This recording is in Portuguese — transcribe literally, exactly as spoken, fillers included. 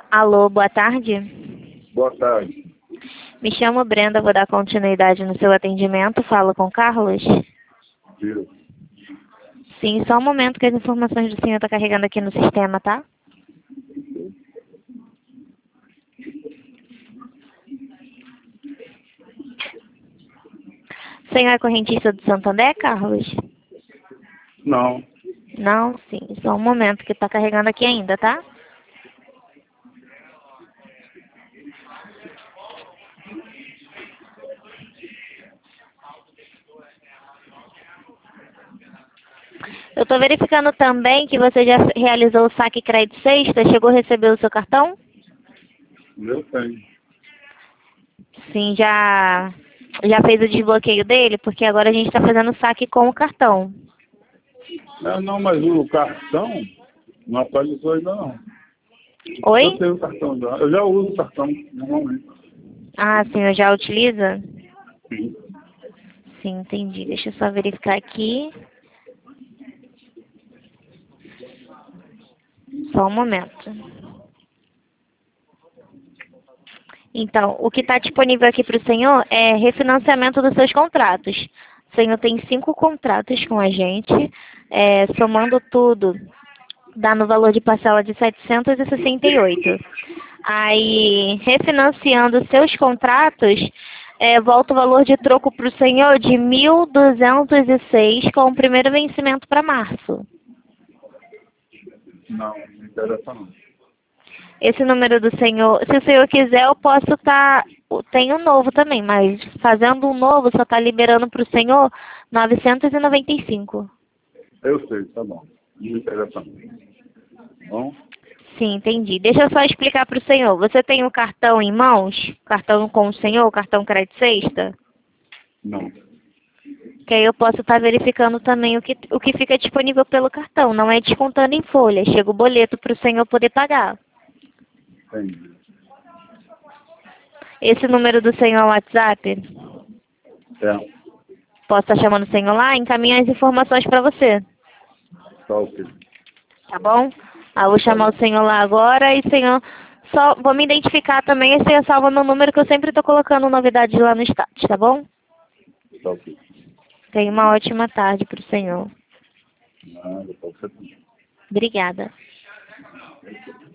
Alô, boa tarde. Boa tarde. Me chamo Brenda, vou dar continuidade no seu atendimento. Falo com Carlos? Tira. Sim, só um momento que as informações do senhor estão carregando aqui no sistema, tá? O senhor é correntista do Santander, Carlos? Não. Não? Sim, só um momento que está carregando aqui ainda, tá? Eu estou verificando também que você já realizou o saque crédito sexta. Chegou a receber o seu cartão? Eu tenho. Sim, já, já fez o desbloqueio dele? Porque agora a gente está fazendo o saque com o cartão. Não, não, mas o cartão não atualizou ainda não. Oi? Eu tenho o cartão já. Eu já uso o cartão normalmente. Ah, o senhor já utiliza? Sim. Sim, entendi. Deixa eu só verificar aqui. Só um momento. Então, o que está disponível aqui para o senhor é refinanciamento dos seus contratos. O senhor tem cinco contratos com a gente, é, somando tudo, dá no valor de parcela de setecentos e sessenta e oito. Aí, refinanciando seus contratos, é, volta o valor de troco para o senhor de mil duzentos e seis, com o primeiro vencimento para março. Não, não interessa não. Esse número do senhor, se o senhor quiser, eu posso estar, tem um novo também, mas fazendo um novo só está liberando para o senhor novecentos e noventa e cinco. Eu sei, tá bom. Não interessa não. Bom? Sim, entendi. Deixa eu só explicar para o senhor. Você tem o cartão em mãos? Cartão com o senhor, cartão crédito sexta? Não. Que aí eu posso estar verificando também o que, o que fica disponível pelo cartão. Não é descontando em folha. Chega o boleto para o senhor poder pagar. Entendi. Esse número do senhor é o WhatsApp? É. Posso estar chamando o senhor lá? Encaminha as informações para você. Tá ok. Tá bom? Ah, vou Tá chamar bom. o senhor lá agora e o senhor só vou me identificar também e o senhor salva meu número que eu sempre estou colocando novidades lá no status, tá bom? Tá ok. Tenha uma ótima tarde para o senhor. Nada, pode ser. Obrigada.